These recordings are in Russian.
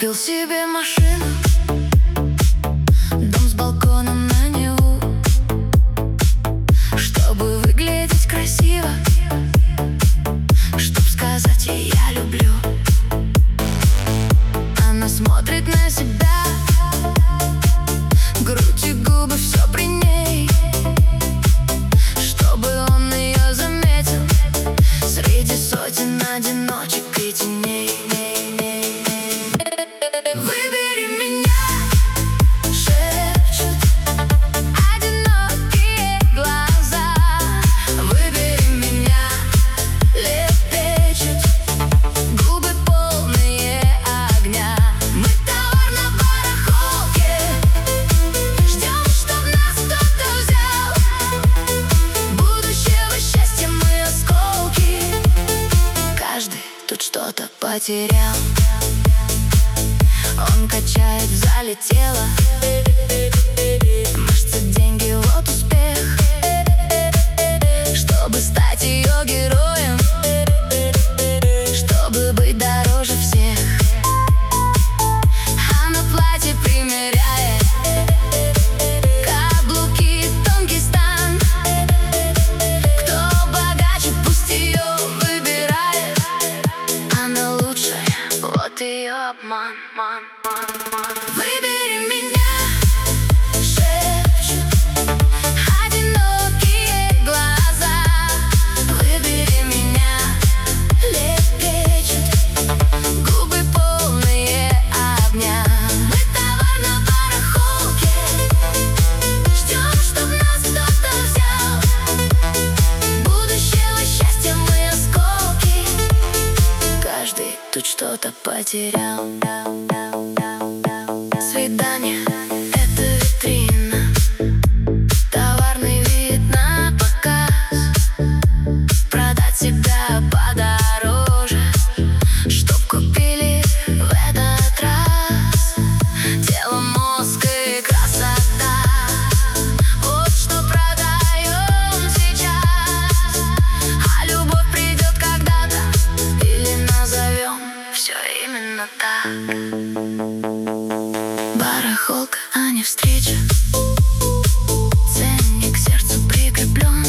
Купил себе машину, дом с балконом на Неву, чтобы выглядеть красиво, чтоб сказать ей я люблю. Она смотрит на себя, грудь и губы, все при ней, чтобы он ее заметил среди сотен одиночек и теней. Выбери меня, шепчут одинокие глаза. Выбери меня, лепечут губы, полные огня. Мы товар на барахолке, ждем, чтоб нас кто-то взял. Будущего счастья мы осколки, каждый тут что-то потерял. Он качает в зале тело, мышцы, деньги, вот успех. Чтобы стать ее героем, чтобы быть дороже всех. Она платье примеряет, каблуки, тонкий стан. Кто богаче, пусть ее выбирает. Она лучшая, вот ее обман. Выбери меня, шепчут одинокие глаза. Выбери меня, лепечут губы, полные огня. Мы товар на барахолке, ждем, чтоб нас кто-то взял. Будущего счастья мы осколки, каждый тут что-то потерял. Свидание — это витрина, товарный вид на показ. Продать себя подороже, чтоб купили в этот раз. Тело, мозг и красота — вот что продаем сейчас. А любовь придет когда-то, или назовем все именно так. Барахолка, а не встреча, ценник к сердцу прикреплен.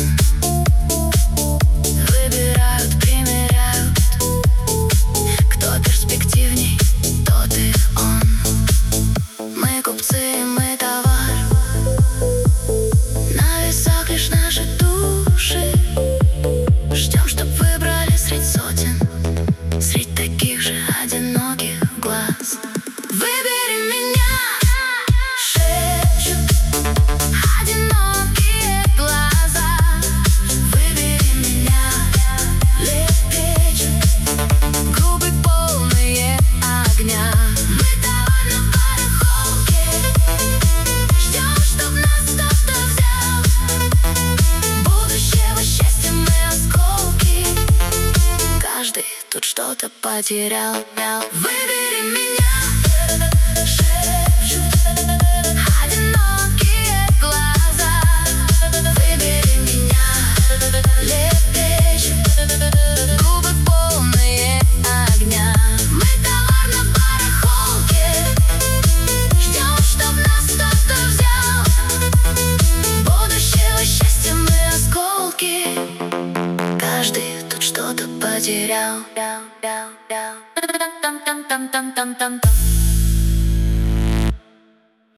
Выбирают, примеряют, кто перспективней, тот и он. Мы купцы, мы товар, на весах лишь наши души. Ждем, чтоб выбрали средь сотен, средь таких же одиноких глаз. Выбери меня, шепчут одинокие глаза. Выбери меня, лепечут губы, полные огня. Мы товар на барахолке, ждем, чтоб нас кто-то взял. Будущего счастья мы осколки, каждый тут что-то потерял. Выбери меня, шепчут одинокие глаза. Выбери меня, лепечут губы, полные огня. Мы товар на барахолке, ждем, чтоб нас кто-то взял. Будущего счастья мы осколки, каждый тут что-то потерял.